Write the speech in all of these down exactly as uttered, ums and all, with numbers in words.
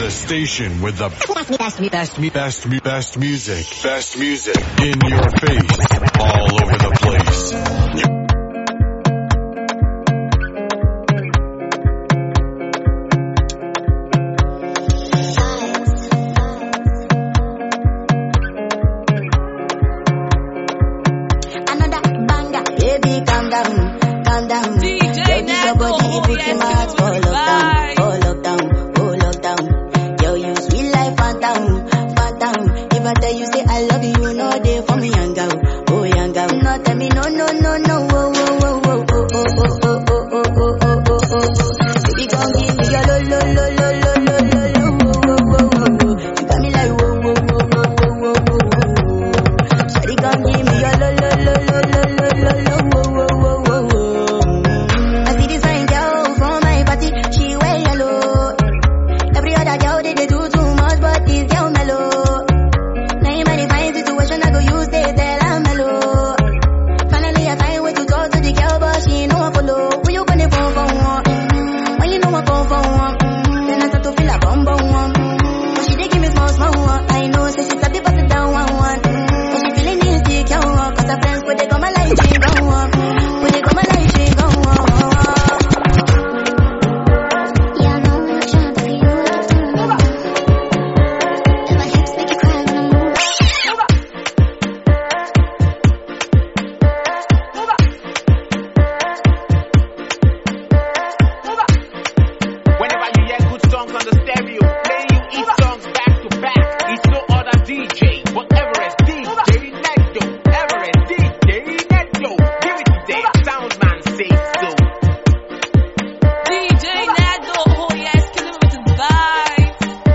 The station with the best, best, best, best, best music. Best music in your face, all over the place. Another banger, baby, calm down, calm down. D J Nando, oh yes, for lockdown, for lockdown, for lockdown. Yo, you sweet life, phantom, phantom. If I tell you say I love you, you know they for me, young girl, oh young girl. No tell me no, no, no, no, oh, oh, oh, oh, oh, oh, oh, oh, oh, oh, oh, oh, oh, oh. Baby, come give me your lo, lo, lo, lo, lo, lo, lo, lo, oh, oh, oh, oh. You got me like whoa, whoa, whoa, whoa, whoa, whoa, whoa. Shawty, come give me your lo, lo, lo, lo, lo, lo, lo, lo, whoa, whoa, whoa, whoa, whoa. I see this fine girl from my party, she wear yellow. Every other girl they, they do too much, but this girl mellow. Now in my fine situation, I go use they tell I'm mellow. Finally I find way to talk to the girl, but she ain't no one follow. When you gonna phone for one? Mm-hmm. When you know I phone for one? Mm-hmm. Then I start to feel a bum bum one. Mm-hmm. But she dey give me small small one. I know, say she's a bit pass it down one one. Mm-hmm. But she feeling insecure, cause her friends put they come my life, she go on. Put they come my life, she go on. Yeah, I know I'm trying to feel it. And my hips make you cry when I move. Whenever you hear good songs on the stereo, play you each songs back to back. It's no other D J but Everest D J Neto. Everest D J Neto. Give it today, Soundman say so. D J Nando, oh yes, killing me with his vibes.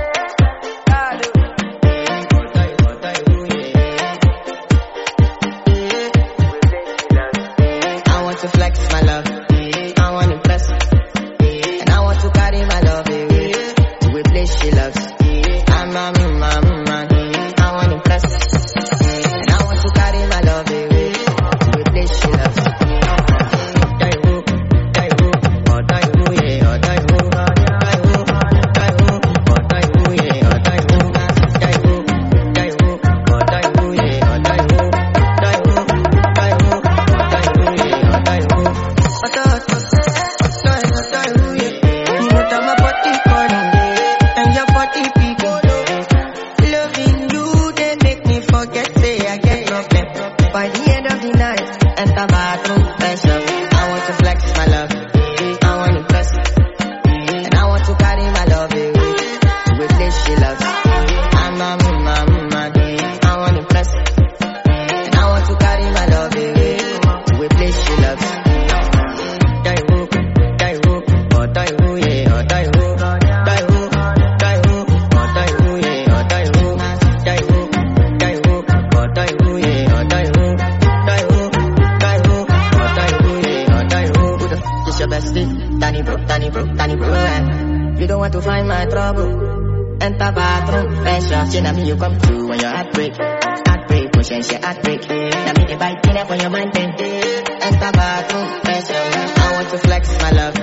I want to flex my love, I want to impress, and I want to carry my love away to a place she loves. I'm a man, man, man. I want to impress, and I want to carry my love away to a place she loves. Daiwu, Daiwu, oh Daiwu, yeah, oh Daiwu, Daiwu, Daiwu, oh Daiwu, yeah, oh Daiwu, Daiwu, Daiwu, oh Daiwu, yeah, oh Daiwu, Daiwu, Daiwu, oh Daiwu, yeah, oh Daiwu. Oto, oto, Daiwu, Daiwu, yeah. You know that my body calling, and your body beating. Loving you, they make me forget, say I get problem. By the end of the night, enter bathroom, fresh up. I want to flex my love, I want to impress, and I want to carry my love away to a place she loves. I'm a man, man, man. I want to impress, and I want to carry my love away to a place she loves. Daiwu, Daiwu, oh Daiwu, yeah, oh Daiwu, Daiwu, Daiwu, oh Daiwu, yeah, oh Daiwu, Daiwu, Daiwu, oh Daiwu, yeah, oh Daiwu, Daiwu, Daiwu, oh Daiwu, yeah, oh Daiwu. Who the f*** is your bestie? Danny bro, Danny bro, Danny bro, eh. You don't want to find my trouble. Enter bathroom, fresh up. Say, now me you come through when your heart break. Heart break, push and say heart break. Now me the bite in for your mind then. Enter bathroom, fresh up. I want to flex my love,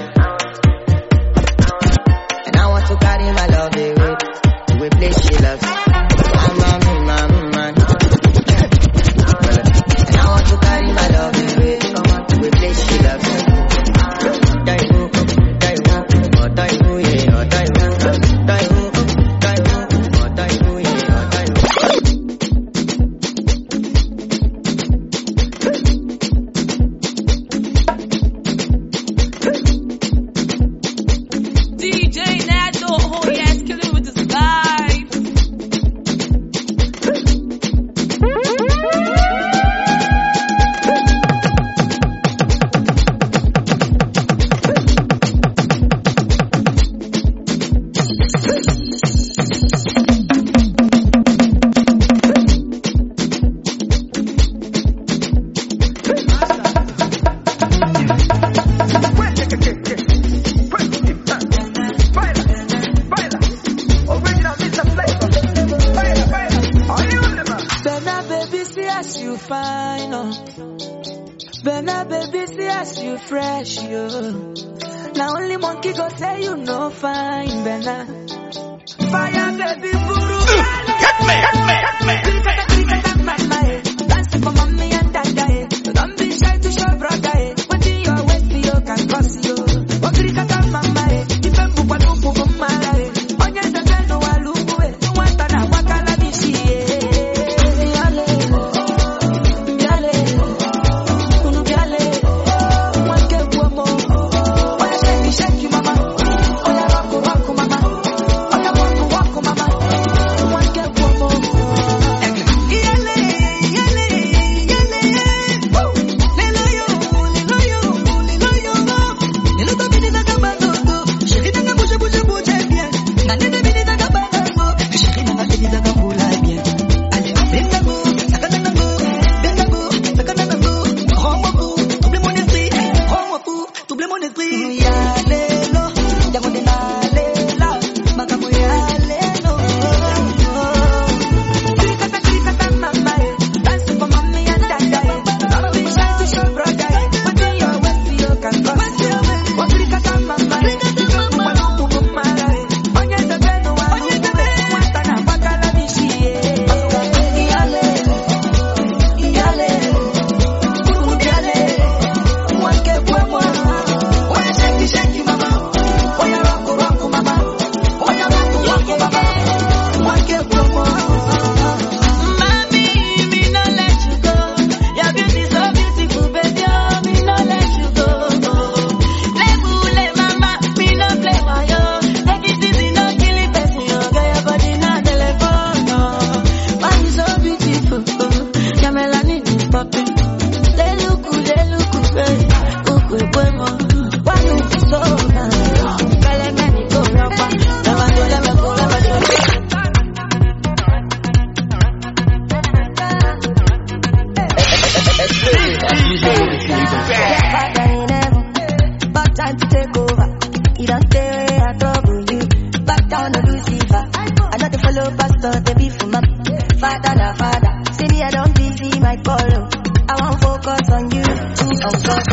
and I want to carry my love away to a place she loves. I'm a man, man, man. And I want to carry my love away to a place she loves. Daiwu, Daiwu, oh Daiwu, yeah, oh Daiwu, Daiwu, Daiwu, oh Daiwu, yeah, oh Daiwu. D J Nando, oh yes, killing me with his vibes. Benna baby, see as you fresh, yo. Now only monkey go say you no fine, Benna. fire, baby, buru. Hit me, hit me, hit me, hit me. Dance for mommy and dada, eh. Don't be shy to show brother, eh. What in your waist, you can cross you. What can you mama, eh. If I'm for one, for one, mara, eh. On your side, no one look away. No one turn out, what can I be she, eh. Yale, yale, unu yale. One get one more. One shake, shake, mama. Oh, ya rock, rock, mama. Oh, ya walk, walk, mama. One get one more. Yale, yale, yale. Woo! Lelo yo, lelo yo, lelo yo. Lelo to bini na kabaloto. Shiri na kabuje, buje, buje bien. Na nene bini na kabaloto. Shiri na bini na kabula bien. Allez, benga go, sakana na go. Benga go, sakana na go. Rends-moi fou, double mon esprit. Rends-moi fou, double mon esprit. Yale lo, yango de nale la. Makamu yale lo. Krikata, krikata, mama, eh. Dance for mommy and dada, eh. Don't be shy to show brother, eh. What in your waist, you can cross you. What krikata, mama, eh. Mama, mama, mama, eh. On your side, no one look away. One turn out, what can I be she, eh. Yale, yale, unu yale. One get one more. One shake, shake, mama. Oh, ya rock, rock, mama. Oh, ya rock, rock, mama. One get one more. Mommy, me no let you go. Your beauty so beautiful, baby. Oh, me no let you go. Lebule, mama, me no play my yo. Take it easy, no kill it, person. Yo, girl, your body na telephone. Oh, why you so beautiful? Oh, your melanin is popping. They look good, they look good, baby. Look good, boy, more. Why you so nice? Girl, let me go, rapper. Never do, let me go, let me do. Father in heaven, back time to take over. You don't stay where I trouble you. Back down to Lucifer. I know the fellow pastor, they be for my father, na father. See me, I don't busy my follow. I won't focus on you, too on God.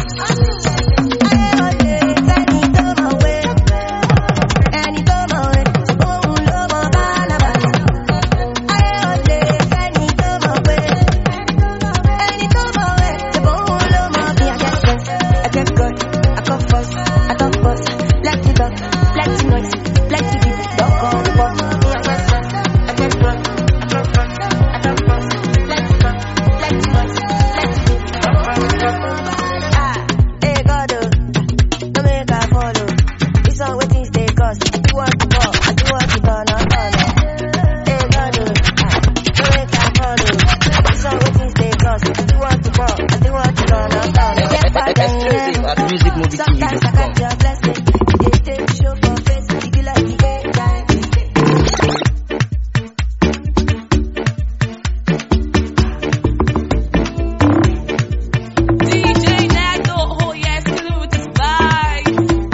Sometimes I got your blessing. They take show for face. If you like the daytime. D J Nando, oh yes, killing with his vibe.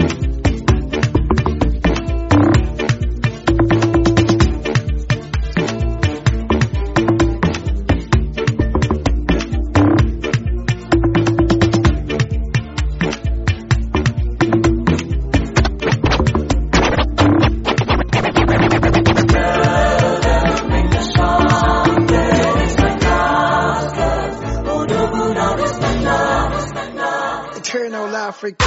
Eternal Africa.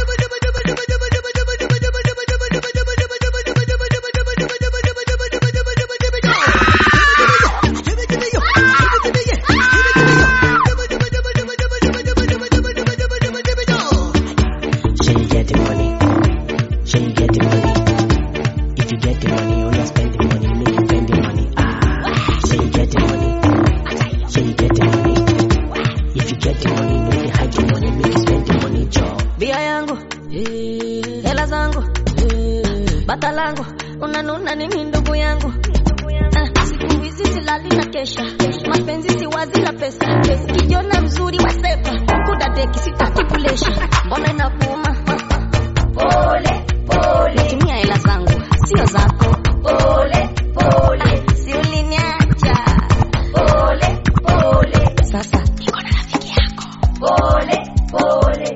bata langu unanuna nini ndugu yangu? Ah, siku hizi silali na kesha, mapenzi si wazi la pesa, kijana mzuri wa sepa kudadeki sitaki kulesha, mbona inakuuma? Pole pole, tumia hela zangu sio zako. Pole pole, si uliniacha. Pole pole, sasa niko na rafiki yako. Pole pole.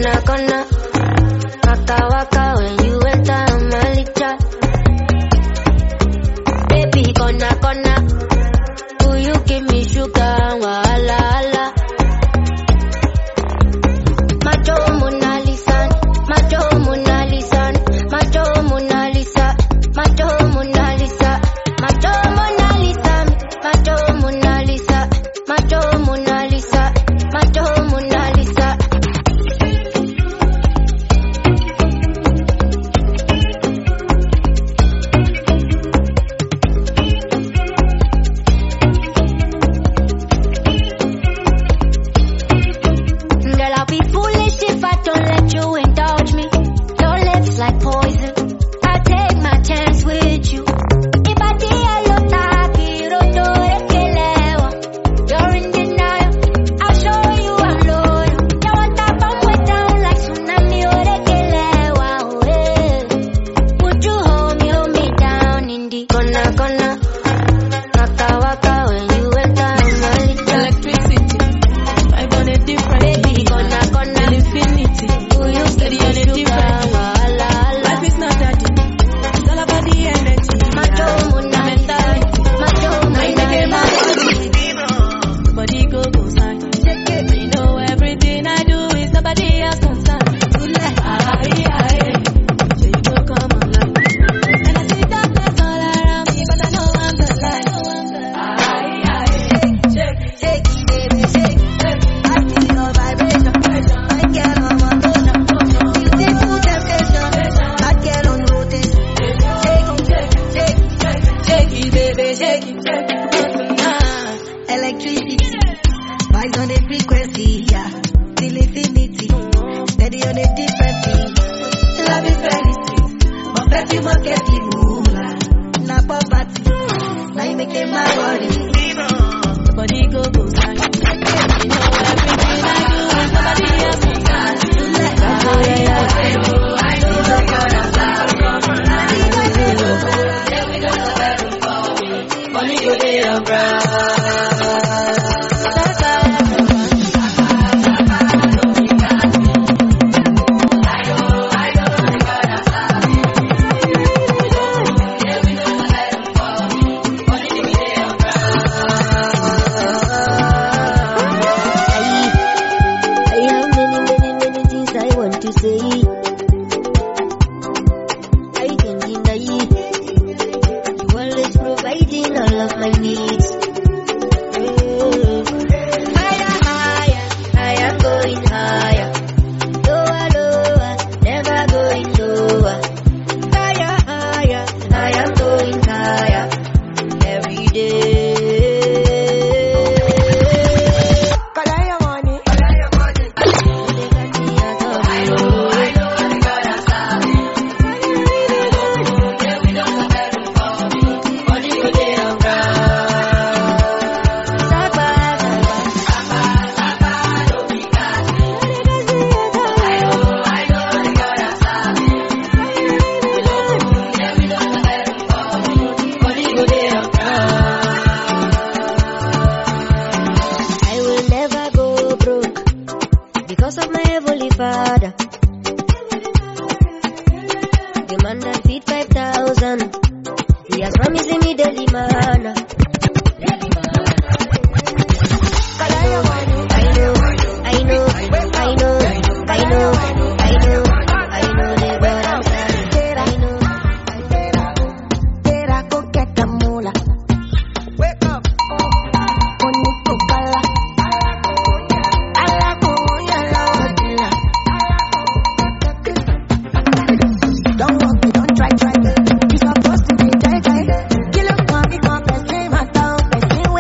Gonna, gonna, waka, waka, when you enter my licha. Baby, gonna, gonna, will you give me sugar, wala, wala. Macho Mona Lisa, Macho Mona Lisa, Macho Mona Lisa, Macho Mona Lisa, Macho Mona Lisa, Macho Mona Lisa, Macho Mona Lisa, Macho Mona Lisa. Girl, I'll be foolish if I don't let you indulge me. Your lips like poison, I'll take my chance with you. If I did your taki, you're in denial, I'll show you I'm loyal. You want that bomb way down like tsunami, would you hold me, hold me down in the gonna, gonna, waka, waka, when you enter my little Electricity. I got a different baby, gonna, gonna, infinity. will you Steady give on me a sugar, different wala, wala. Life is not that deep. It's all about the energy. Macho Mona Lisa, Macho Mona Lisa. Body go go sign. You know everything I do is nobody else concerned. Good life, aye, aye. So you go come online. And I see darkness all around me, but I know I'm the light. Aye, aye. Shake, Shake it, baby, shake it. I feel your vibration. I get on my motion. Beautiful temptation. I get on rotation. Shake it, shake it, shake it, baby, shake it, shake it. Ah. electricity. Vibes on the frequency, yeah. Till infinity. Steady on a different beat. Love is very sweet. But bet you must get the moolah. Not poverty. Now you making my worry. Body go go sign. You know everything I do is nobody else concerned. Aye, aye. Money go dey on I have many, many, many things I want to say. I can't deny you always providing all of my needs. Higher, higher, I am going higher. Lower, lower, never going lower. Higher, higher, I am going higher every day. Color your money. I will never go broke because of my heavenly Father. The man that feed five thousand, he has promised me daily manna. Color your money. I know, I know, I know, I know, I know, I know the God answer. I know. Tera go get the moolah. Wake up. Bonito pala. Ala kuya la wadila. Don't walk me, don't try, try. You supposed to be jai jai. Kill up, mommy, come, let's say my town, let's say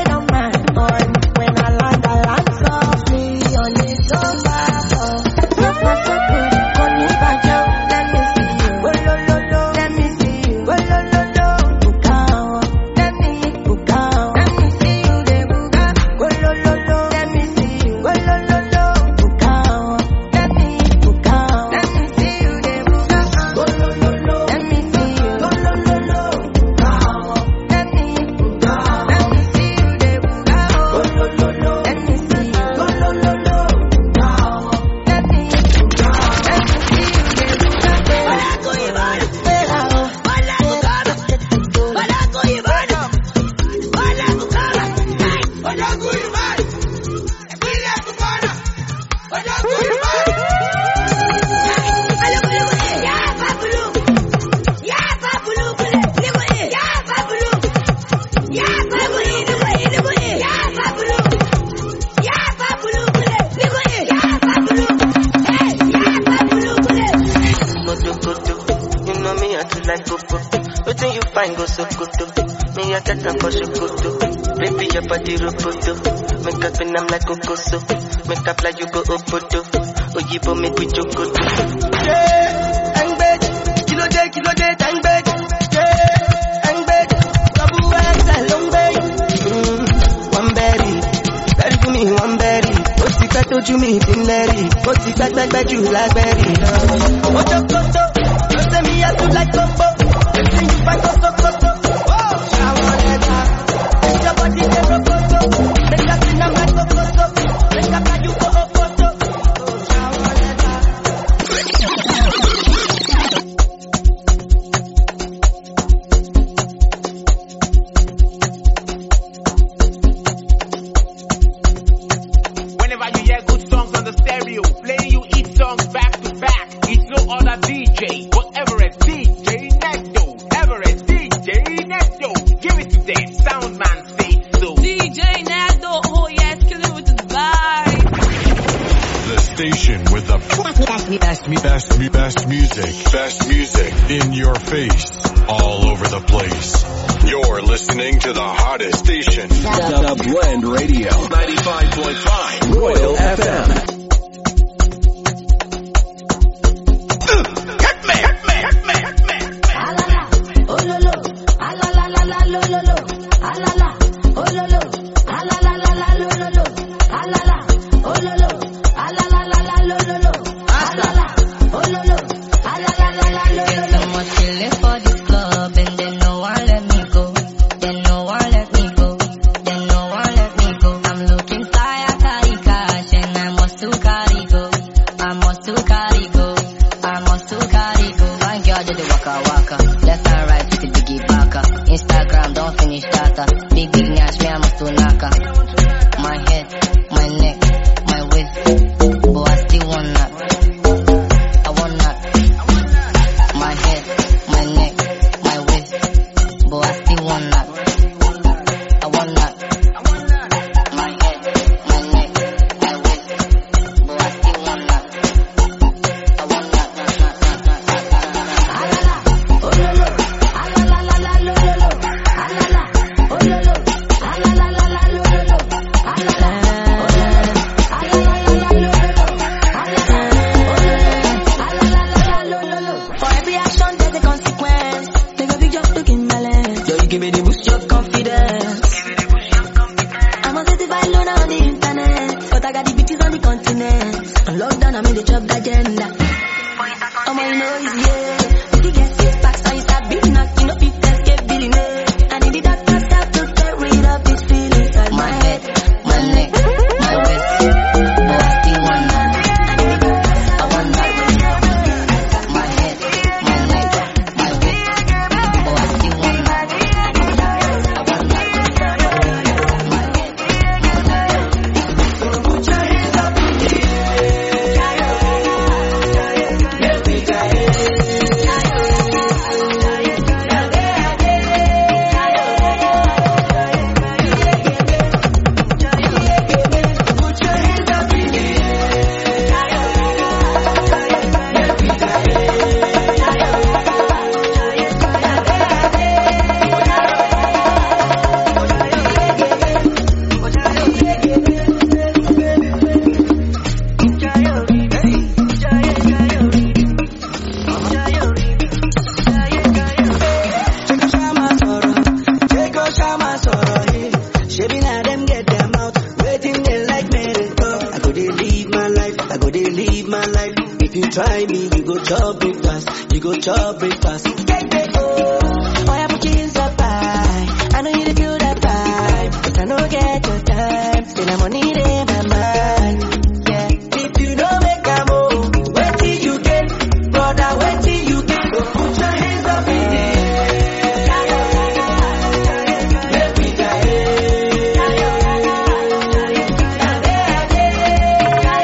you find go so good to me, I get them for so good to baby, your body roboto. Make up and I'm like Cocoso. Make up like you go Opoto. Oh, you for make we joke to. Yeah, I'm bad. Kilo day, kilo day, I'm bad. Yeah, I'm bad. Kabu eggs and long bay. One berry. Berry to me, one berry. What's the cat to me, Tim Larry? What's the cat that you like berry? What's your Coco? You say me, I do like Coco. You say you find Coco, Coco. I want it up. Your body is a photo. Make us in a man go photo. Make us like you go a photo. I want it up. Whenever you hear good songs on the stereo, playing you eat songs back to back. It's no other D J, but Everest D J Necto. Everest D J Necto. Give it to them, sound man say so. D J Necto, oh yes, killing with his vibe. The station with the best, best, best, best music. Best music in your face. All over the place. You're listening to the hottest station. The, the Blend Radio. ninety-five point five Royal F M.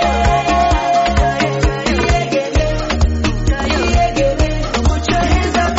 Put your hands up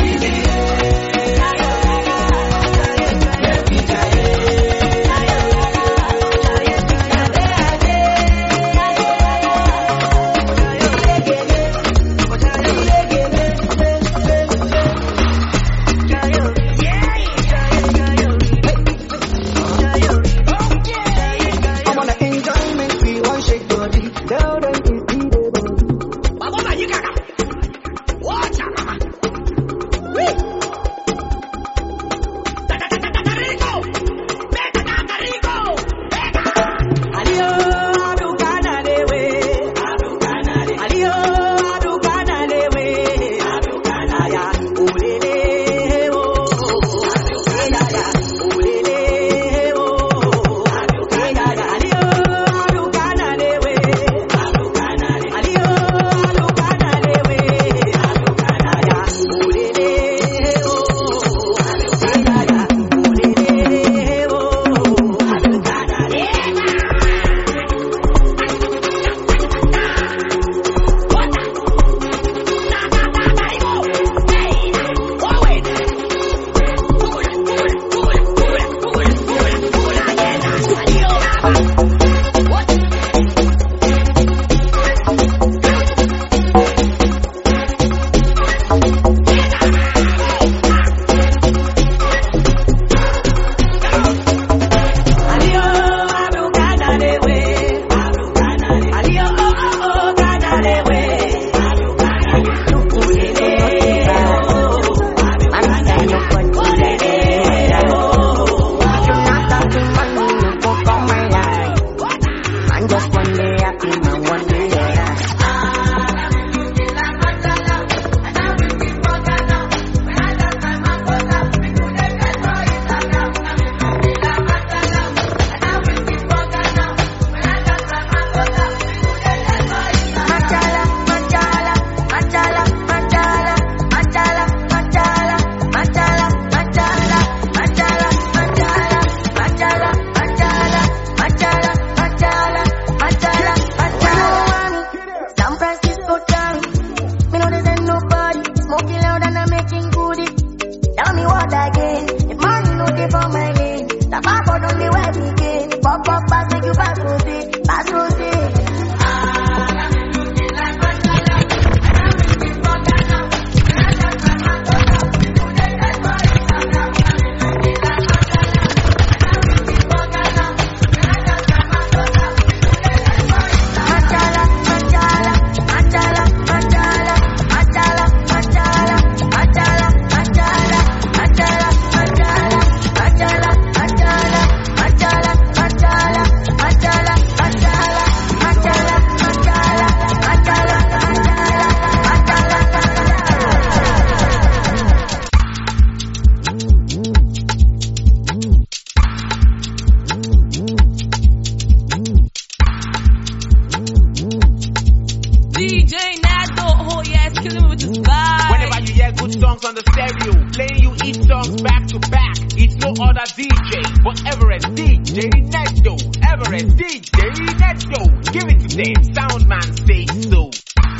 to back. It's no other D J but Everest D J Nesto. Everest D J Nesto. Give it to them. Sound man say so.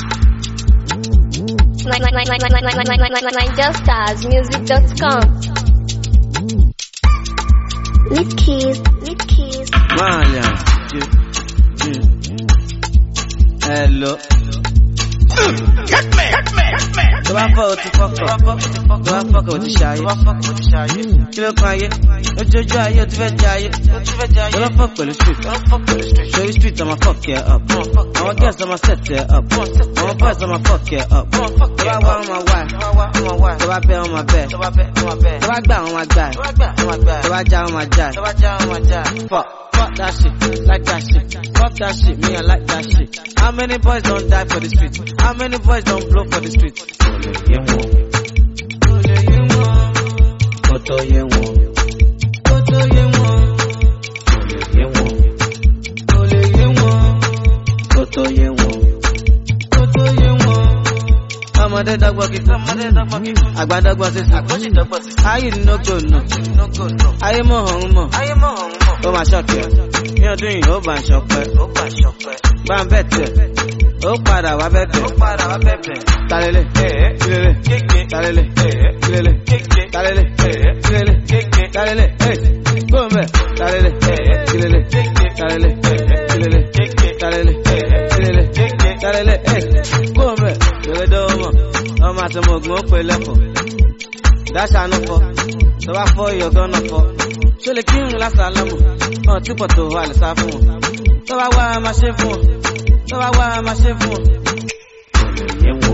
Niger Stars Music dot com. With keys, with keys. Maya, hello. Hit me, hit me, hit me. Do I fuck with the fucker? Do I fuck with the shy? Do I fuck with the shy? Kill a quiet. What you try? You to giant. Do I fuck with the street? Show you street, I'ma fuck you up. I'ma guess I'ma set you up. I'ma bust, I'ma fuck you up. Do I want my wife? Do I bet on my bed? Do I bet on my guy? Do I jaw on my jack? Fuck. Fuck that shit, like that shit. Fuck that shit, me I like that shit. How many boys don't die for the street? How many boys don't blow for the street? Koto yewo, koto yewo, koto yewo, koto yewo, koto yewo. Amade dagwa kiko, agba dagwa sisi. Ayi no go no, ayi mo hong mo, ayi mo hong mo. Oh my shock yeah, you doing oh my shock oh my shock bam better, oh para wa better, oh para wa better. Talele, talele, talele, talele, talele, talele, talele, hey, go me, talele, talele, talele, talele, talele, talele, talele, hey, go me. You're the one, I'm at the mug, no pay. That's enough. So I for you're gonna fall. So the king last alamu, oh tipo to wale safu. So I wa ma shefu, so I wa ma shefu. Yewo,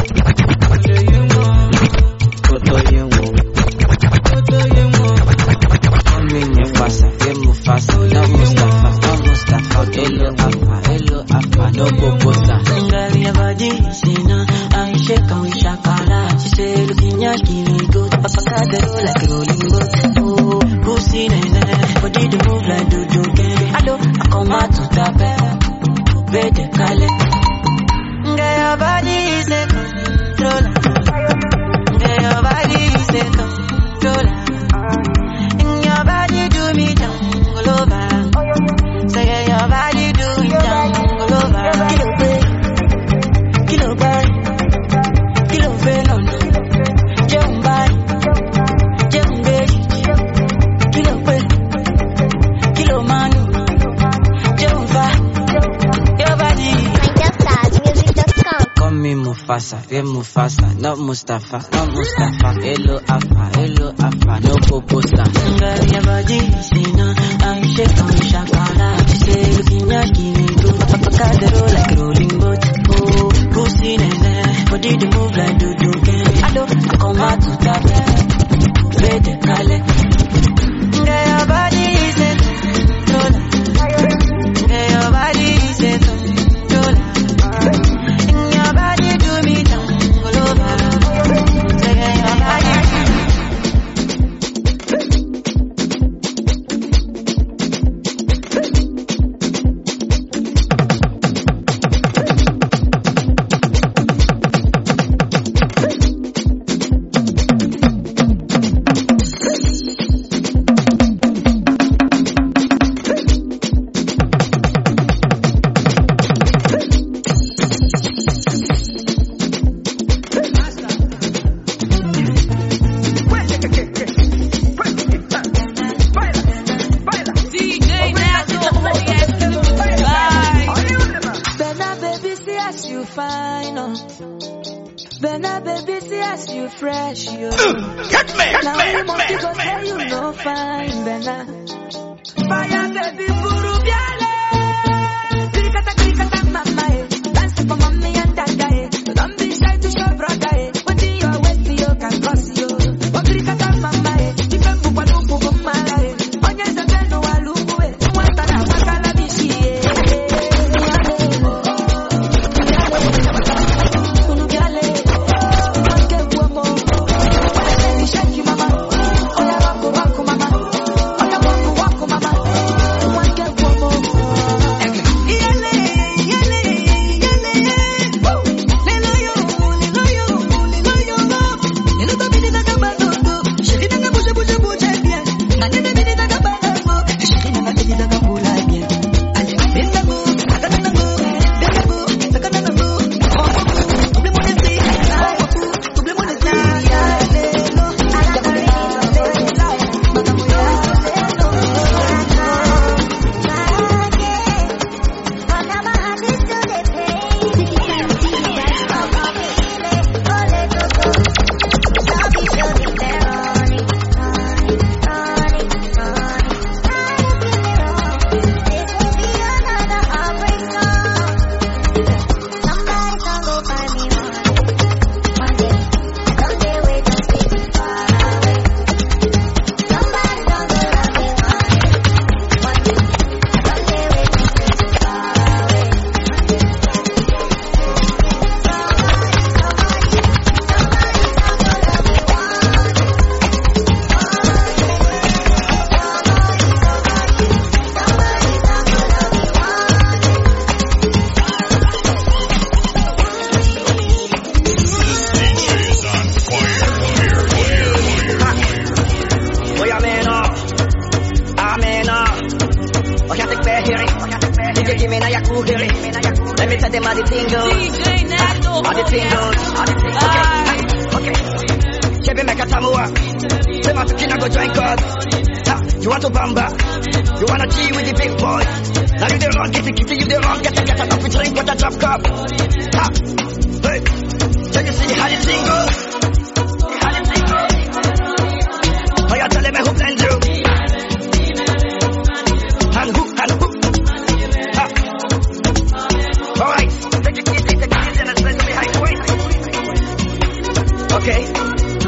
koto yewo, koto yewo. Come in Mufasa, yeah Mufasa, no Mustafa, no Mustafa. Hello Alpha, hello Alpha, no Bobosa. Girl, your body, see now, I shake and we shakara. She say looking at me good, Papa got the roll like a rolling boat. Pussy nene, body to move like do do gang. Hello, I come out to tap it, bed kale. Girl, your body is a controller. Girl, your body is a controller. And your body do me down all over. Say girl, your body do me down all over. Kilo boy, kilo venom, jump by, jump baby. Kilo boy, kilo man, jump by, your body. Niger Stars Music dot com. Call me Mufasa, yeah Mufasa, not Mustafa, not Mustafa. Hello Alpha, hello Alpha, no Poposa. Girl, your body, see now, I'm shaking and shakara. She say looking at me good, Papa got the roll like a rolling boat. Oh, pussy nene, body to move like do do gang. Hello, I come out to tap it, bed kale. Girl, your body is a controller. Girl, your body is a controller. And your body do me down all over. Say girl, your body. Benna baby, see as you fresh, you. Hit me, hit Now me, you hit must me, go hit me, say hit you me. no fine, Benna. Fire baby, buru biale. Krikata krikata mama eh. Dance for mommy and dada eh. Don't be shy to show brother eh. What in your waist you can cause you. What krikata mama eh. Ifembu kwa lupu kumara eh. Onye zebeno wa lupu eh. Mwata na wakala bishi eh. Shake you, mama. Oh, yeah, rock, rock, mama. Oh, yeah, rock, rock, mama. me now you cool here. Let me tell them how the thing goes. D J Nando, how the thing goes. How the thing goes. Okay, okay. Chebe make a tamua. Say my kina go join God. You want to bamba? You wanna G with the big boys? Now you the wrong, get the kitty, you the wrong, get the get up, we drink with a drop cup. Ha! Hey! So you see how the thing goes? How the thing goes? Oh, you tell me who blend you? And who, and who? Ha! Alright, take it easy, take it easy, and let's behind the waist. Okay?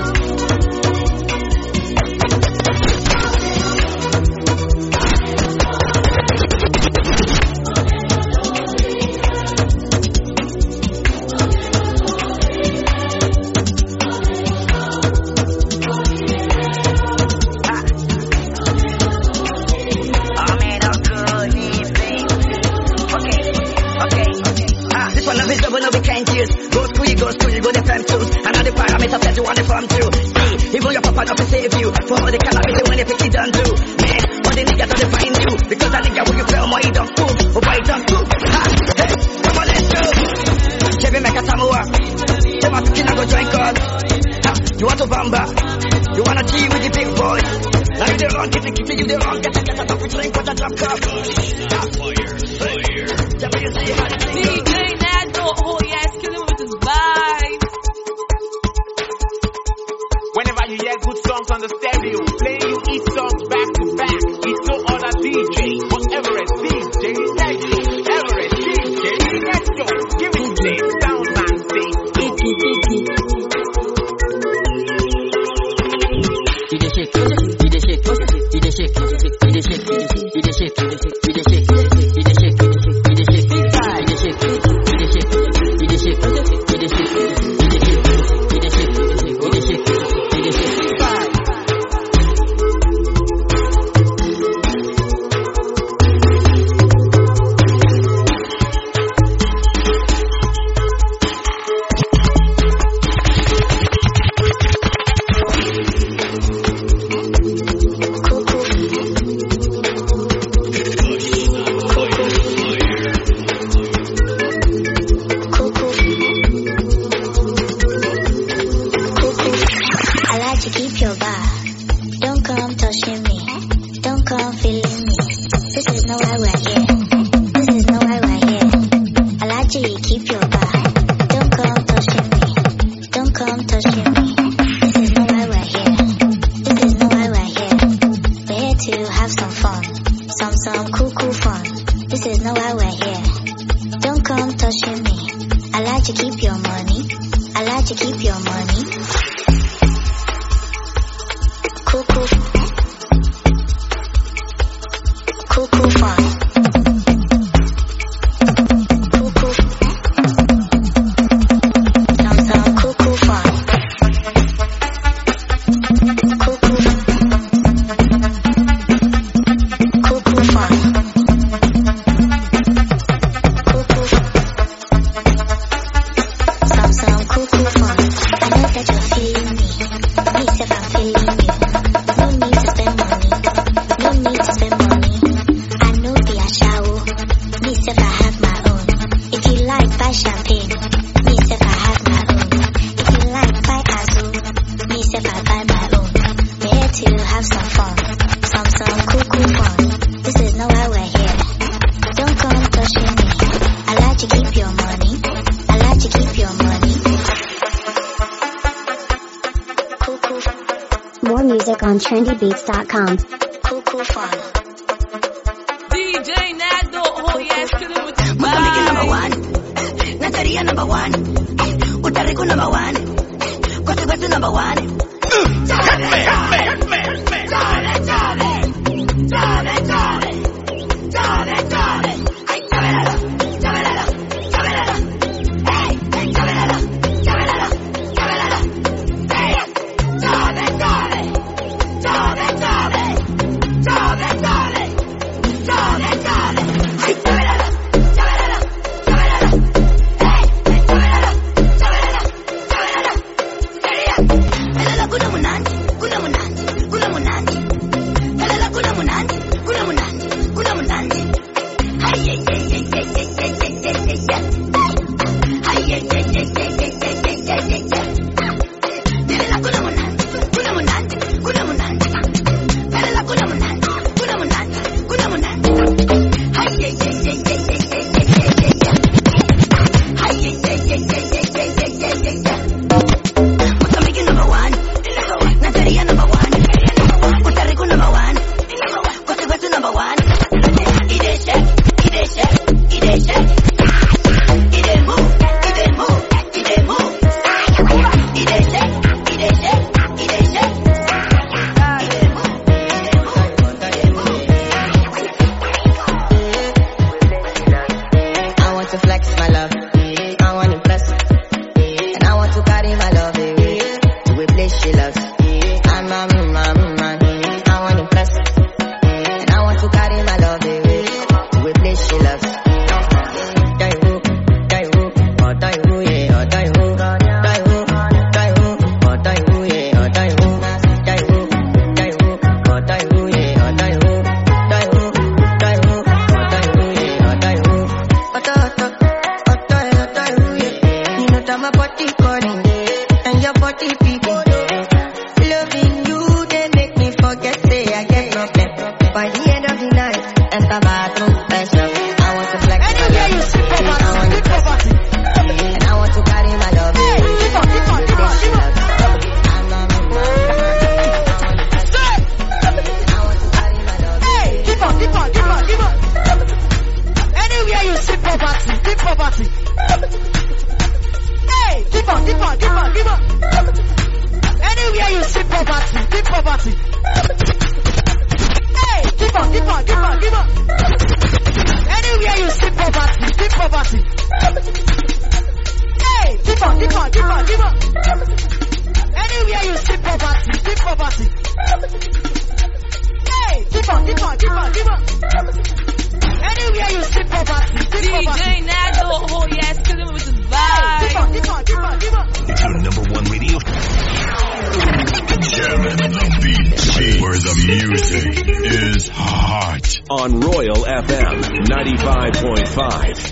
On trendy beats dot com. Cool, cool fun. D J Nando, oh yes, killing with the Mozambique number one, Nigeria number one, Puerto Rico number one, Costa Rica number one. Hit me, hit me, hit me. Chale, chale, chale, chale, chale, chale. Ay, chavelala, chavelala, chavelala. Hey, hey, chavelala, chavelala, chavelala. Hey, chale, chale. Chale, chale, chale, chale, chale, chale. Ay, chavelala, chavelala, chavelala. Hey, hey, chavelala, chavelala, chavelala. Seria, ela la kuna munani, kuna munani. by the end of the night, enter bathroom, pressure. I want to flex my love. I want to press it. And I want to carry my love. Hey, keep on, keep on, keep on, keep on. I'm a I want to carry my love. Hey, keep on, keep on, keep on, keep on. Anywhere you see poverty, keep poverty. Hey, keep on, keep on, keep on, keep on. Anywhere you see poverty, keep poverty. Hey, keep on, keep on, keep on, keep on. Anywhere you see poverty, keep poverty. Hey, keep on, keep on, keep on, keep on. Anywhere you see poverty, keep poverty. Hey, keep on, keep on, keep on, keep on. Anywhere you see poverty, keep D J poverty. Nando, oh yes, killing with his vibe. Keep on, keep on, keep on, keep on. It's your number one radio. Jamming the beat, where the music is hot. On Royal F M ninety-five point five.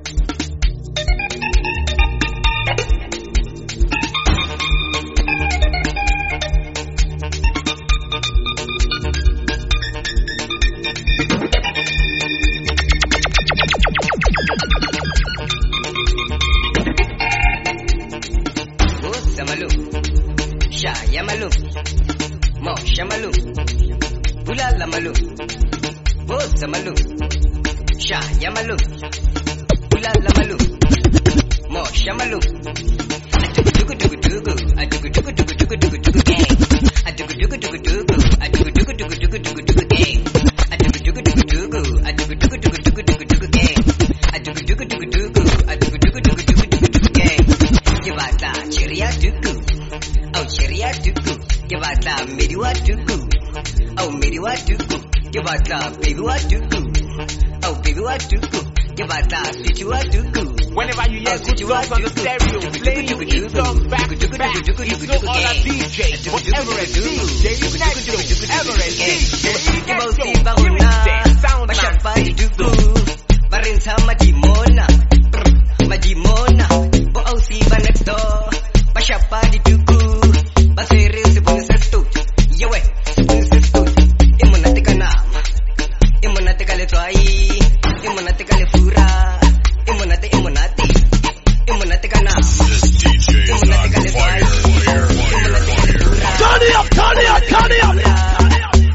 Samalu, Shayamalu, Mo Shamalu, Bulala Malu, Bo Samalu, Shayamalu, Bulala Malu, Mo Shamalu, Adugu dugu dugu, Adugu dugu dugu dugu dugu dugu gang, Adugu dugu dugu dugu, Adugu dugu dugu dugu dugu dugu gang, Adugu dugu dugu dugu, Adugu dugu dugu dugu dugu dugu gang, Adugu dugu dugu dugu, Adugu dugu dugu dugu dugu dugu gang. Jabata ceria duku, oh ceria duku. Jabata mediwa duku, oh mediwa duku. Jabata baby wa duku, oh baby wa duku. Jabata sweetie wa duku. Whenever you hear good songs on the stereo, playing you eat songs back to back. It's no other D J, but Everest D J Nesto, Everest D J Nesto. Here is the sound man. Barin sama Dimona, Majimona, bo au si banekto, Bashapa di duku, Basere sebun sestu, Yewe, sebun sestu, Imonate kanam, Imonate kale tuai, Imonate kale fura, Imonate imonate, Imonate kanam. This D J is on fire, fire, fire, fire. Turn it up, turn it up, turn it up.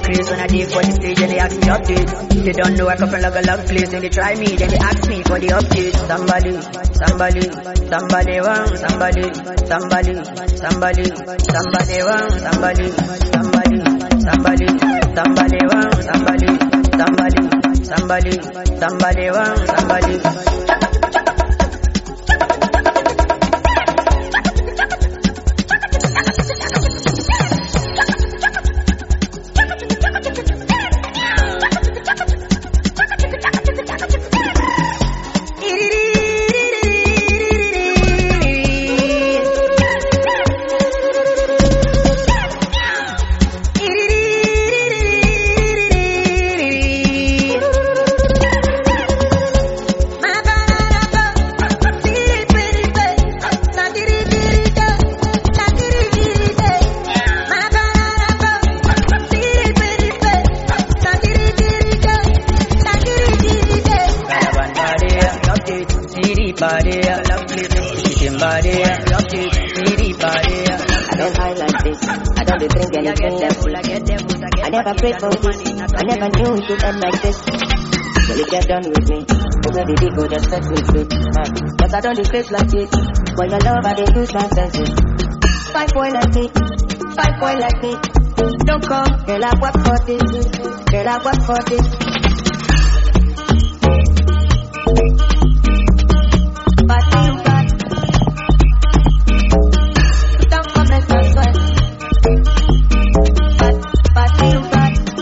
craze when I did for the stage and they ask me update. They don't know I come from like a love place. Then they try me, then they ask me for the update. Somebody, somebody, somebody want somebody, somebody, somebody, somebody want somebody, somebody, somebody, somebody want somebody, somebody, somebody, somebody want somebody. I prayed for this. I never knew it would end like this. Till it get done with me. Oh baby, they go just set me free. Uh, but I don't do face like it. For your love, I don't lose my senses. Five boy like me, five boy like me. Don't come, girl, I work for this. Girl, I work for this. But you got. Don't come like my sweat. But, but you got.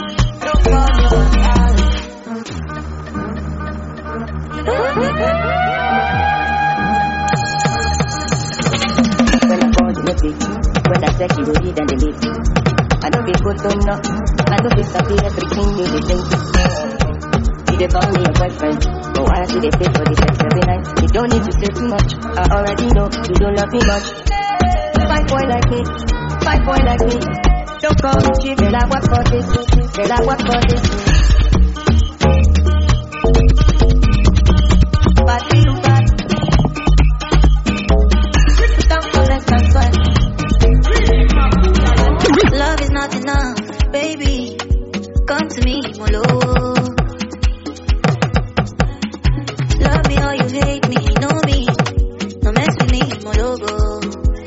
When I said you would read and delete, I don't be good to know. I don't be happy everything you did think. You dey call me a boyfriend, but why I see they pay for the sex every night? You don't need to say too much. I already know you don't love me much. Fight boy like me, fight boy like me. Don't call me cheap, girl I work for this, girl I work for this. But you got. Don't collect my sweat. Love is not enough, baby. Come to me, Molo. Love me or you hate me, know me. No mess with me, Mologo.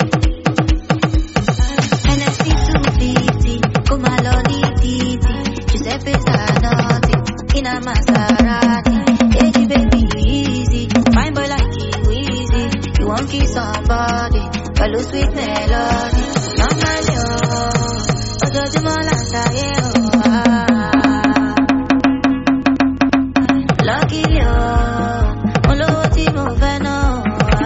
N F C two fifty, come along, Titi. Giuseppe Zanotti, in a Maserati. Hey, baby, easy. Fine boy like you, easy. You won't kiss somebody, but lose sweet melody. Not my love. Lucky you, all the mo veno.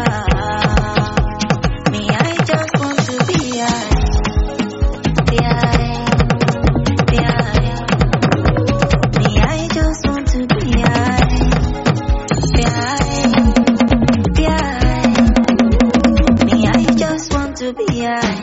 Me, I just want to be high, be high, be high. Me, I just want to be high, be high, be high. Me, I just want to be high.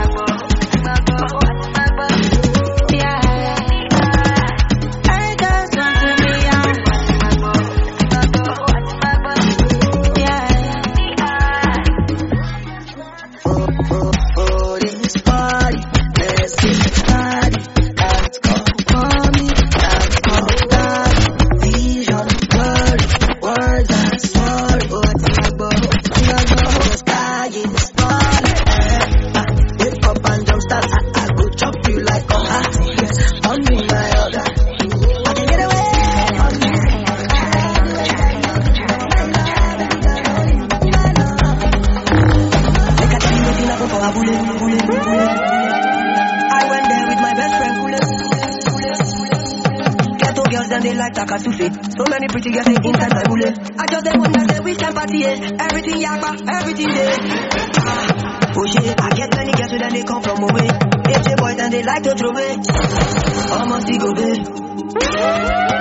So many pretty girls inside my bullet. I just they wonder that we sympathy, everything yakba, everything there. Ah, oh shit, I get many girls when they come from away. H A boys and they like to throw it. Almost go big.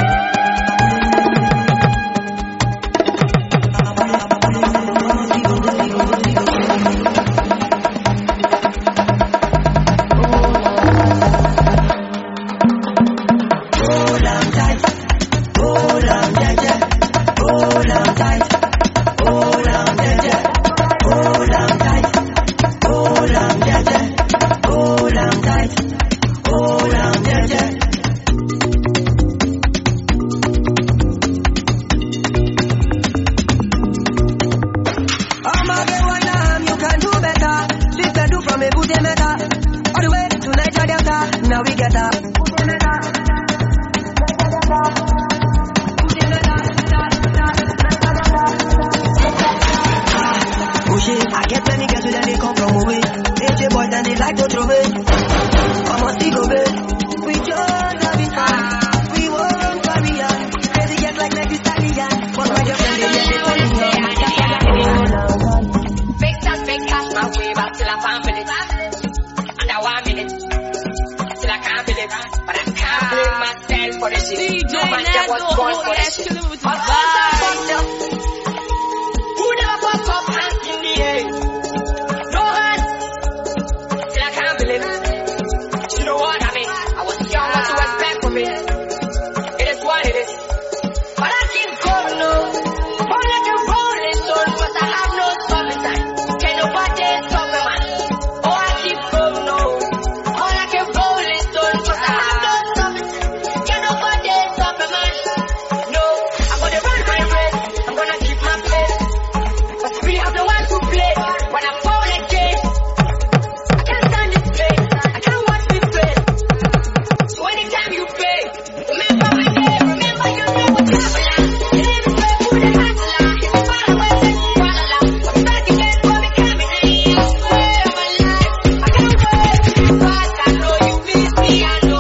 to throw it. I'm a stick of it. We just have it fun. We won't carry on. Crazy just like Nike Stallion. But my girlfriend is just the only one. Big cash, big cash, my way back till I can't believe it. Under one minute, till I can't believe it. But I can't blame myself for this shit. D J No man that was born for this shit. I'm also fucked up. Who never fuck up hands in the air? No hands, till I can't believe it. You know what I mean? I was young, what to expect from me? It is what it is. But I keep going on. Born like a rolling stone, but I have no stopping time. Can nobody stop me, man? Oh, I keep going on. Born like a rolling stone, but I have no stopping time. Can nobody stop me, man? No, I'm gonna run my race. I'm gonna keep my place. But we have the one to play. When I fall again, I can't stand this place. I can't watch this place. So anytime you pay, remember my name. Remember your name was Traveler. You live in where food and hustler. If you far away, then you fall along. I'm back again for me coming in. I swear on my life, I can't wait. But I know you miss me, I know.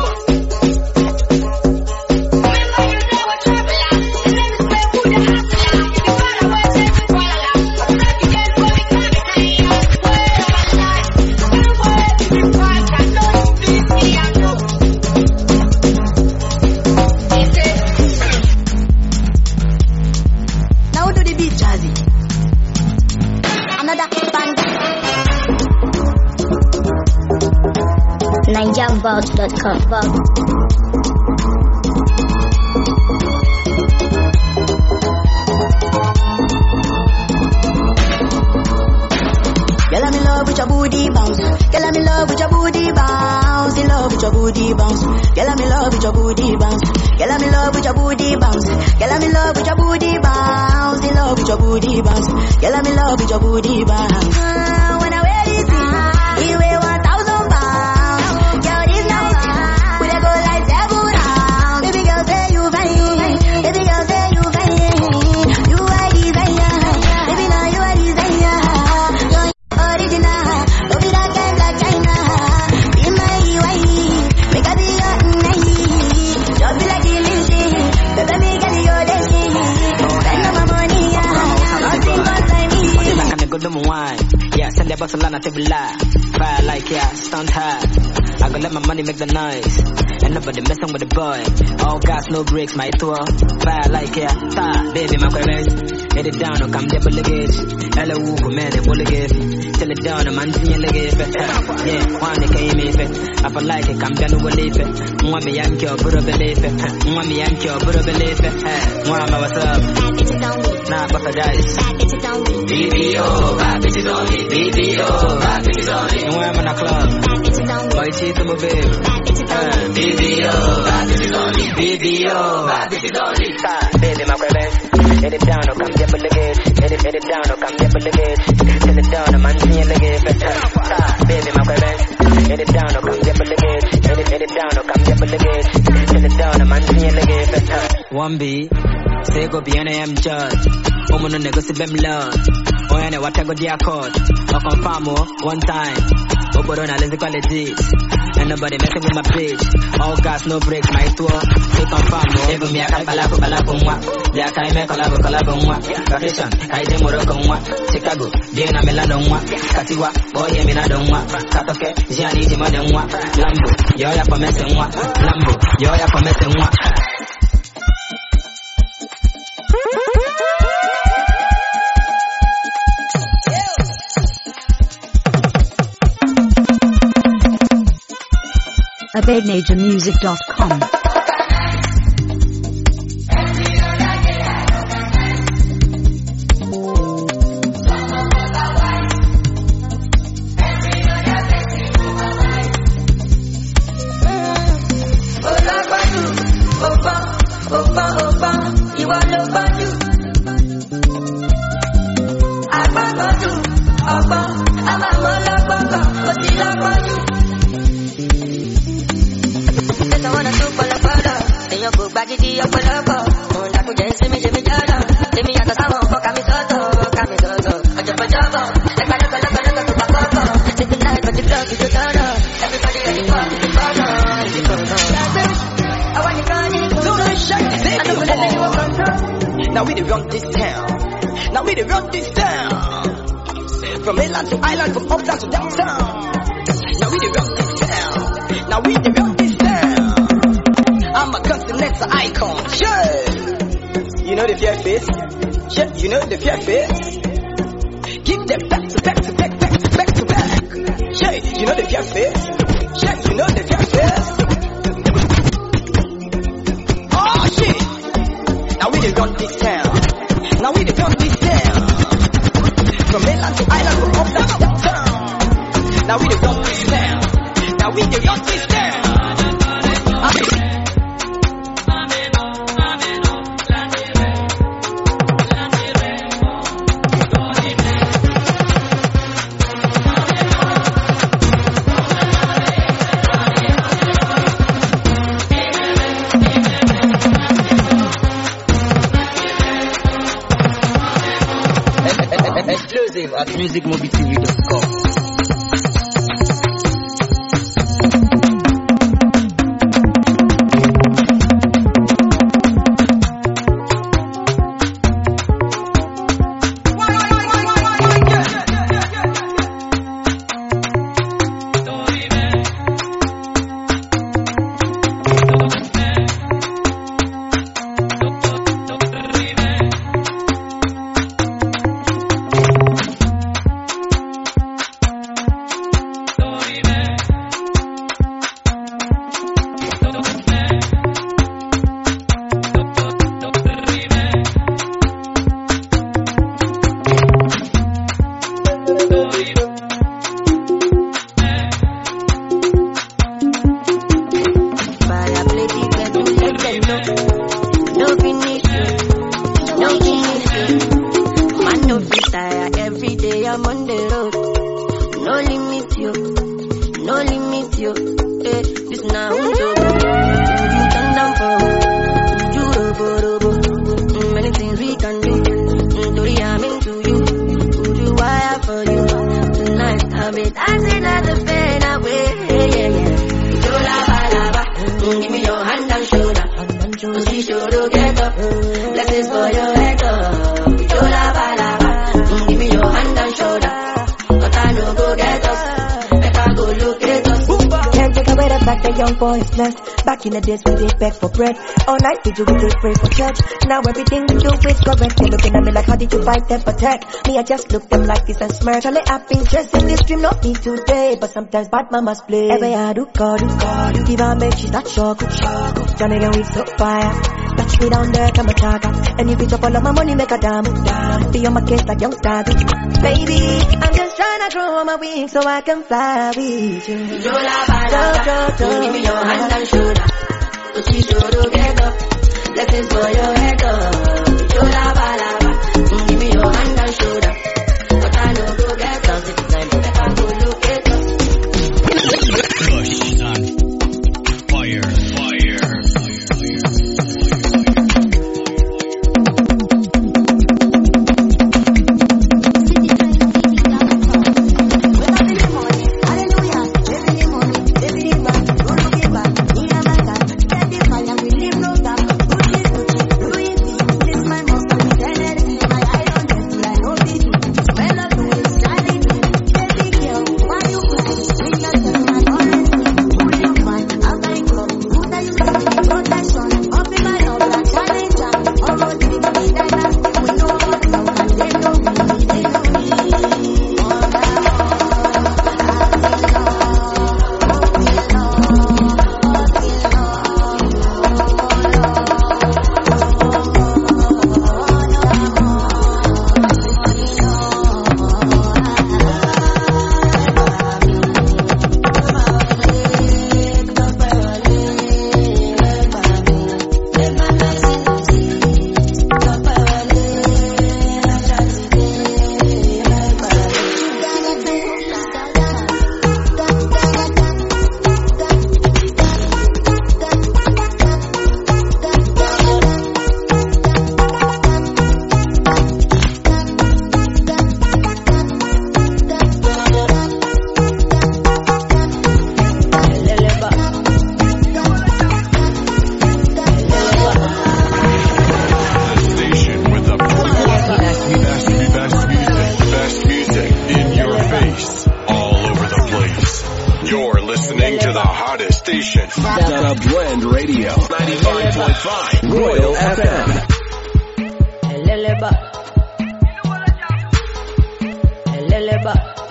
Remember your name was Traveler. You live in where food and hustler. If you far away, then you fall along. I'm back again for me coming in. I swear on my life, I can't wait. But I know you miss me, I know. Is it? Now do the beat, Jazzy. Another band. Niger Vault dot com. Girl, I'm in love with your booty bounce. Girl, I'm in love with your booty bounce. In love with your booty bounce. Girl, I'm in love with your booty bounce. Girl, I'm in love with your booty bounce. Girl, I'm in love with your booty bounce. In love with your booty bounce. Girl, I'm in love with your booty bounce. Ah, when I wear this thing, you weigh one thousand pounds. Girl, this night, we dey go like seven rounds. Baby girl, say you fine. Baby girl, say you fine. You are desire. Baby, now you are desire. Original, don't be that kind like China. Be my wife, make a be your night. Just be like the Lindsay, baby me get your daisy. Spend all my money, yeah. Nothing but like me. I can go do my wine. Yeah, send that bustle on a table lie. Fire like yeah, stunt high. I go let my money make the noise. And nobody messing with the boy. All gas, no brakes, my tour. Fire like yeah, ta, baby, my queries. Hit it down, or come double luggage. Hello, woo, man, and bullet give. Till it down, I'm seeing the give. Yeah, one they came in. I feel like it, come down to believe it. Mwami yanki or put a belief it. Mwami yanki or put a belief it. Mwama, what's up? Nah, but I dice. B B O, bad bitches on me. B B O, bad bitches on me. And where I'm in a club. Boy, she's a move. B B O, bad bitches on me. B B O, bad bitches on me. Baby, my queries. Hit it down, or come double luggage. Hit it, hit it down, or come double luggage. Till it down, I'm seeing the give. Baby, my queries. Hit it down, or come double luggage. Hit it, hit it down, or come double luggage. Till it down, I'm seeing the give. One B, say go be an A M judge. Woman no nigga see them love. Oh yeah, what I go the accord. I confirm one time. Oh, but on a lazy quality. And nobody messing with my page. All gas, no brakes, my tour. They confirm more. They go me a kalpala kubala kumwa. They a kai me collabo collabo mwa. Vacation, kai de Morocco mwa. Chicago, they na melado mwa. Katiwa, boy yeah me na do mwa. Katoke, jiani jima de mwa. Lambo, yo ya for messing mwa. Lambo, yo ya for messing mwa. abednature music dot com. Take the night, but the club is a turn up. Now we dey run this town. Now we dey run this town. From mainland to island, from uptown to downtown. Now we dey run this town. Now we dey run this town. I'm a continental icon. Sure. You know the fear face? Sure. You know the fear face? Give them back to back to back, back to back to back. Sure. You know the fear face? Sure. You know the fear face? Oh shit. Now we dey run this town. Now we dey run this town. From mainland to island, from uptown to downtown. Now we dey run this town. Now we dey run this town. Exclusive at music movie t v dot com. Back in the days we did beg for bread. All night we do we did pray for church. Now everything we do is correct. They're looking at me like how did you fight them protect? Me I just look them like this and smirk. Charlie I've been chasing this dream not me today, but sometimes bad mamas play. Every I do call do call do give her make she's that shock shock. Johnny and we so fire. Touch me down there, come a talker. And if you drop all of my money, make a damn damn. Be on my case like young stag. Baby, I'm just trying to grow my wings so I can fly with you. Yo la ba give me your hand and shoulder. Put you together. Blessings for your head up. Yo la ba give me your hand and shoulder. But I know go get us. It's time to make a go look at us. Push on. Fire, fire, Gucci, Gucci, station. The Blend Radio. ninety-five point five Royal F M. Eleleba. Eleleba.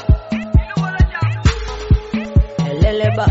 Eleleba.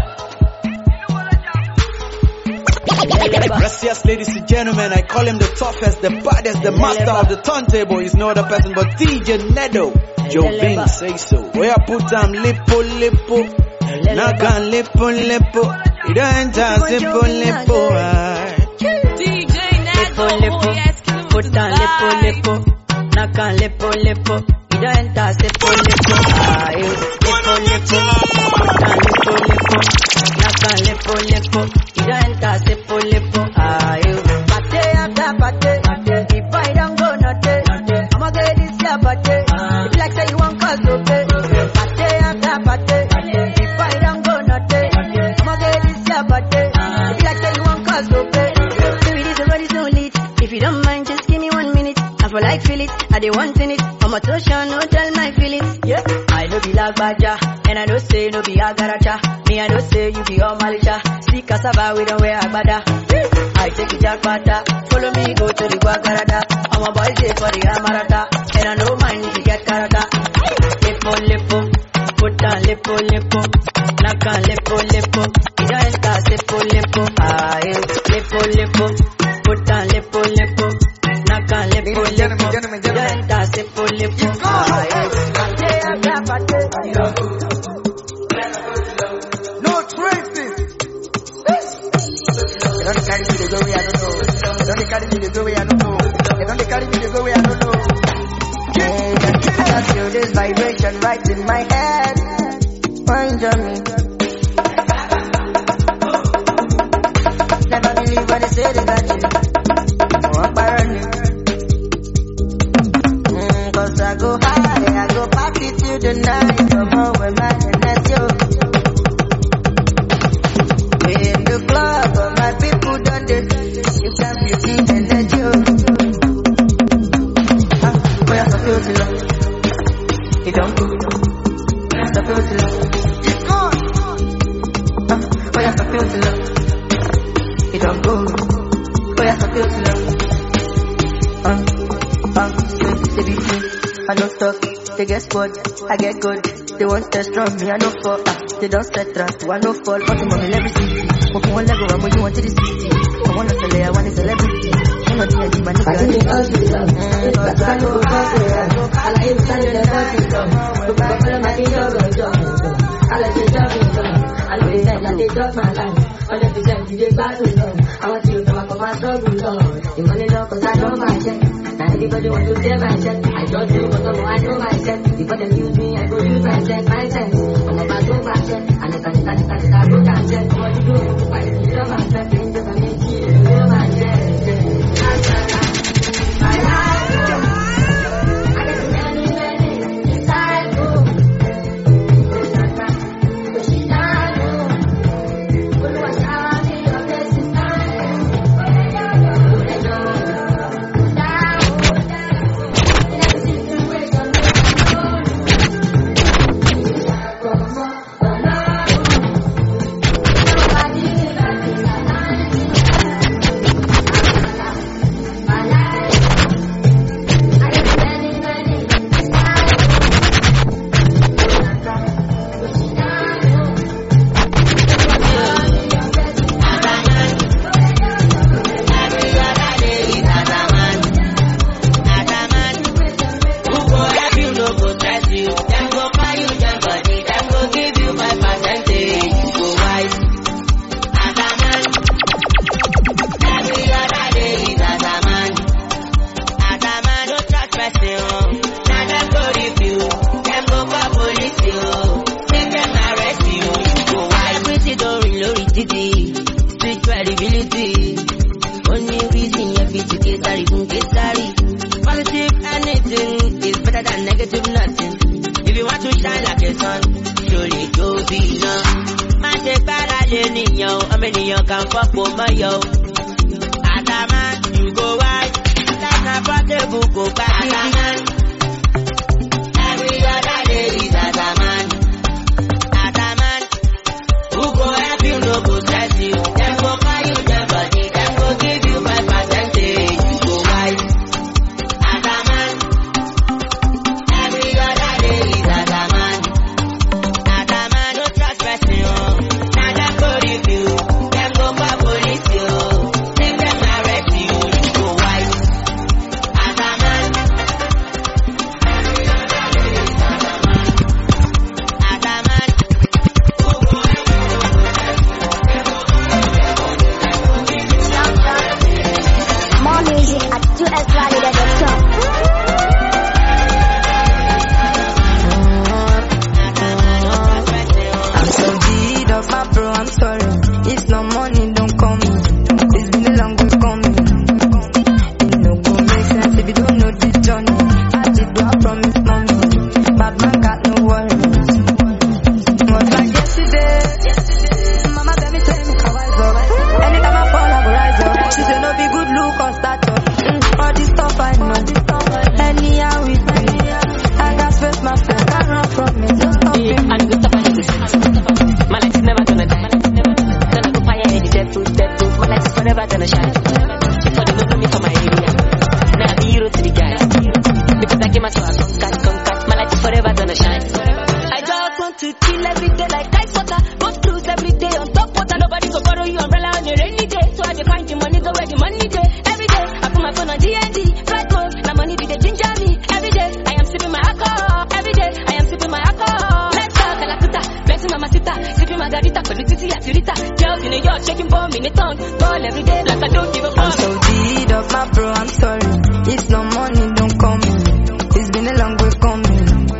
Gracias, ladies and gentlemen. I call him the toughest, the baddest, the master of the turntable. He's no other person but D J Nedo. Joe Bing say so. Where I put them lipo lipo. Nakan lipo lipo. It don't enter lipo lipo. D J Nedo, oh yes, put down lipo lipo. Nakan lipo lipo. It don't enter lipo lipo. Lipo lipo. Put down lipo lipo. Nakan lipo lipo. It don't enter lipo lipo. Pate after pate. If I don't go nothing, I'ma get this year pate. If like say you want cause okay. Pate after pate. If I don't go nothing, I'ma get this year pate. If like say you want cause okay. Baby, this already so lit. If you don't mind, just give me one minute. I feel like feel it, I dey want in it. I'm a tosha, no tell my feelings. Yeah, I know be like baja, and I know say no be agaracha. Me I know say you be all malicha. See cassava, we don't wear agbada. I take it jackpata, follow me go to the Guagarada. I'm a boy day for the Amarata, and I know mine if you get karata. Lipo lipo, put down lipo lipo, naka lipo lipo. You don't enter lipo lipo, ah lipo lipo, put down lipo lipo, naka lipo lipo. You don't enter lipo lipo, ah no traces. They don't carry me the go way I don't know. They don't carry me the go way I don't know. They don't carry me the go way I don't know. I just feel this vibration right in my head. Find me. Never believe when they say they got you. Oh, I'm burning. Mm, Cause I go high, I go party till the night. Come on with my energy. We in the club, but my people don't do. You can feel the energy. Ah, boy, I feel the love. It don't go. I feel the love. It's gone. Ah, boy, I feel the love. It don't go. Boy, I feel the love. Ah, ah, they be free. I don't talk. They get squad. I get good. They want test from me. I don't fall. Ah, they don't set trap. I don't fall. But the mommy let me see. Walking one leg over, but you want to the city. I want to say I want a celebrity. I'm not the man. I think it's all the love. But I know how to love. I like you standing there watching some. Look back for my thing, you're going to. I like you talking some. I know they said that they talk my life. one hundred percent you just back to love. I want you to come up my struggle, Lord. You money love, cause I know my check. Now everybody want to share my check. I don't do, but I know my check. Before they use me, I go use my check, my check. I'm about to my check. And if I need that, I go down check. What you do? I love my check. Into the make you love my check. My life. I get many, many inside room. But she not know. But what's out in your place is time. ènìyàn kan fọ́pọ̀ mọ́yọ́. Àtàmán you go wide, like na portable kò bá Àtàmán. Every other day is Àtàmán. Àtàmán, who go help you no go sell. I'm so deed of my bro, I'm sorry. If no money, don't call me. It's been a long way coming. It no go make sense if you don't know this journey. I did what I promised, mommy. Bad man got no worries. Was like yesterday. Mama tell me, tell me how I up. Anytime I fall, I go rise up. She say no be good look or stature. Mm, all this stuff I know. Anyhow we see. I got space, my friend can't run from me. Just stop me. And good stuff I know. My life is never gonna die. Gonna go fire any dead food, dead food. My life is forever gonna shine. For the love of me for my area. Now I'm the hero to the guys. Because I came out so I conquered, conquered. My life is forever gonna shine. I just want to chill every day like ice water. Go cruise every day on top water. Nobody go borrow you umbrella on your rainy day. So I dey find the money, go where the money day. Every day I put my phone on D and D. Flight goes, now money be the ginger me. Every day I am sipping my alcohol. Every day I am sipping my alcohol. Let's go, Calacuta, blessing mama sita. Sipping margarita, quality atirita. Girls in New York shaking bomb in the tongue. Ball every day like I don't give a fuck. I'm so deed of my bro, I'm sorry. If no money, don't call me. It's been a long way coming.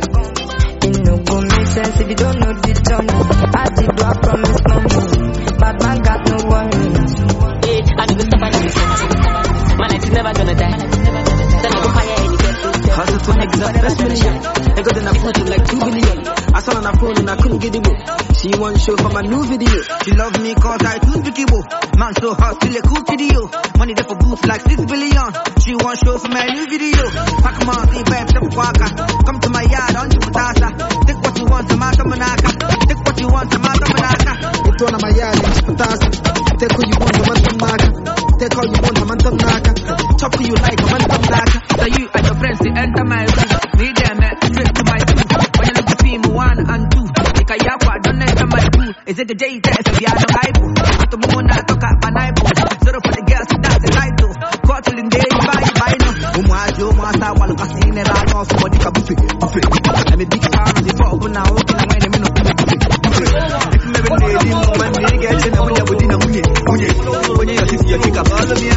It no go make sense if you don't know this journey. I did what I promised, mommy. Bad man got no worries. Hey, I do good stuff I know. My life is never gonna die. Then I go fire any dead food. Hustle for exact best million. I got an appointment like two billion. I saw on her phone and I couldn't get it. She want show for my new video. She love me cause I too pickable. Man so hot till a cool video. Money there for booth like six billion. She want show for my new video. Pack my see back to Waka. Come to my yard on the Mutasa. Take what you want to Mata Manaka. Take what you want to Mata Manaka. It's one of my yard in Mutasa. Take what you want to Mata Manaka. Take all you want to Mata Manaka. Chop who you like a Mata Manaka. So you and your friends they enter my room. Me them straight to my school. When you look to see me one and two. Like a yakwa don't enter my pool. Is it the J test if you are no hype? But the moon I talk up an iPhone. Zero for the girls to dance the light though. Caught in day by by no. Umajo masa wal kasine ra no somebody ka buffet buffet. I'm a big fan of the fall but now walking away the minute buffet buffet. If me be lady woman me get in when you within a munye munye. When you see you think about me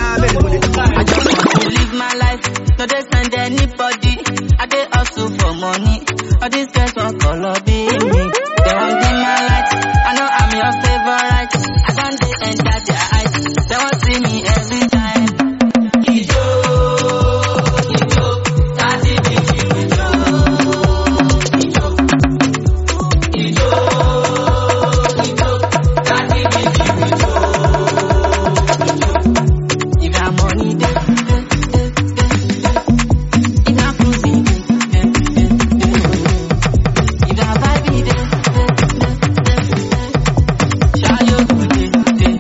I just want to live my life. No dey send anybody. I dey hustle for money. All these guys want color be me. They want be my light. I know I'm your favorite. I don't dey enter their eyes. They want see me every time. Ijo, Ijo, daddy be you Ijo, Ijo, Ijo, Ijo, daddy be you Ijo, Ijo. If I money dey, if I cruising if I vibe dey, shall you good dey,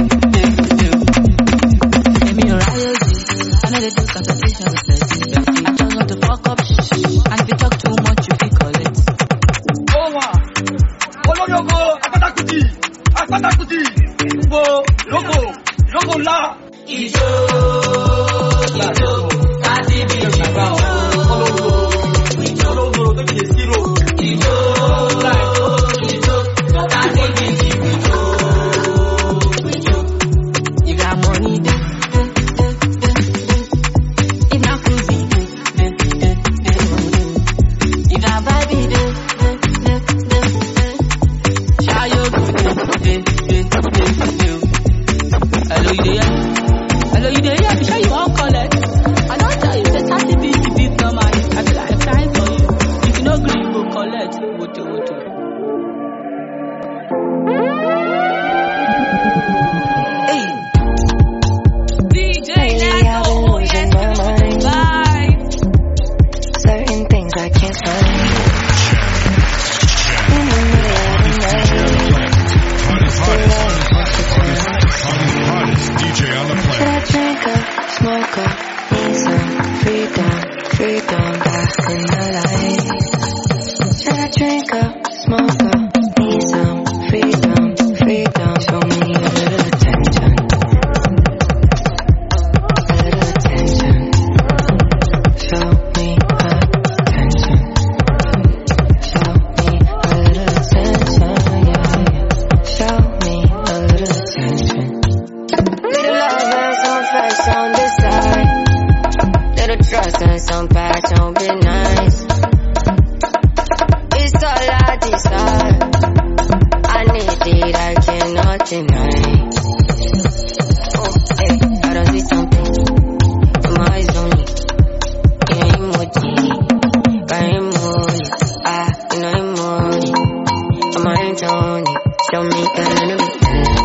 give me your royalty. I know they do competition with plenty, plenty. Just want to fuck up, and if you talk too much, you feel collect. Owa, olóyòkó, apátákùtì, apátákùtì, gbogbo, lóko, lóko ńlá. Ijo, Ijo, daddy be you Ijo, Ijo, olóńgbò tó kìí zero. Ijo, Ijo, daddy be you Ijo, Ijo. You got money, dey, dey, dey, dey, dey. If not cruising, dey, dey, dey, dey. You got vibe, dey, dey, dey, dey, dey. Shall you go, dey, dey, dey, dey, dey. Hello, you there? Hello, you there? Yeah, be sure you won't collect. I don't tell you, say thirty B T B come out. I feel like I'm trying for you. If you no gree, you go collect. Woto, woto. D J Nando, oh yes, bye. Certain things I can't find. In the middle of the night. Hottest D J on the Should I planet. drink up, smoke up, need some freedom, freedom back in my life? Should I drink up, smoke up, need some freedom, freedom? Show me a little attention, a little attention. Show me attention, show me a little attention, yeah, yeah. Show me a little attention. Little lovers on my face on this side. and some passion be nice. It's all I desire. I need it, I cannot deny. Oh, hey, I don't see something. My eyes on you. Yeah, emoji. Got emoji. Ah, you know emoji. I'm eyes on you. Show me a little bit.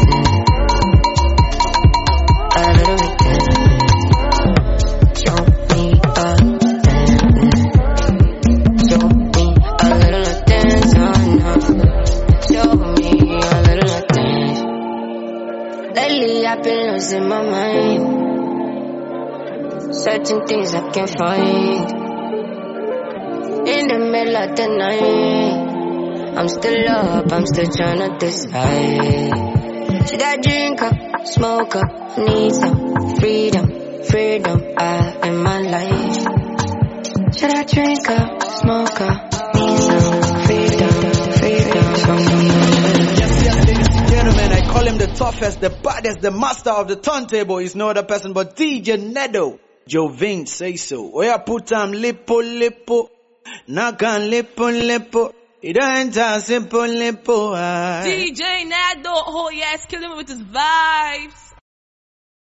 A little bit. Show me a Show me a little attention. Show me a little attention. Lately I've been losing my mind. Searching things I can't find. In the middle of the night, I'm still up, I'm still trying to decide. Should I drink up, smoke up, need some freedom, freedom uh, in my life. Should I drink up, smoke up, need some freedom, freedom. Yes, yes, ladies and gentlemen, I call him the toughest, the baddest, the master of the turntable. He's no other person but D J Nedo. Jovin say so. Oh yeah, put time lipo lipo. Nakan lipo lipo. It ain't a simple lipo. D J Nado, oh yes, killing me with his vibes.